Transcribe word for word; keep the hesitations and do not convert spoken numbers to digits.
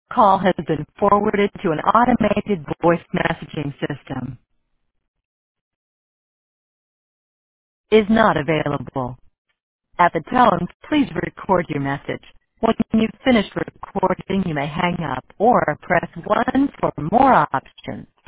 Call has been forwarded to an automated voice messaging system. Is not available. At the tone, please record your message. When you've finished recording, you may hang up or press one for more options.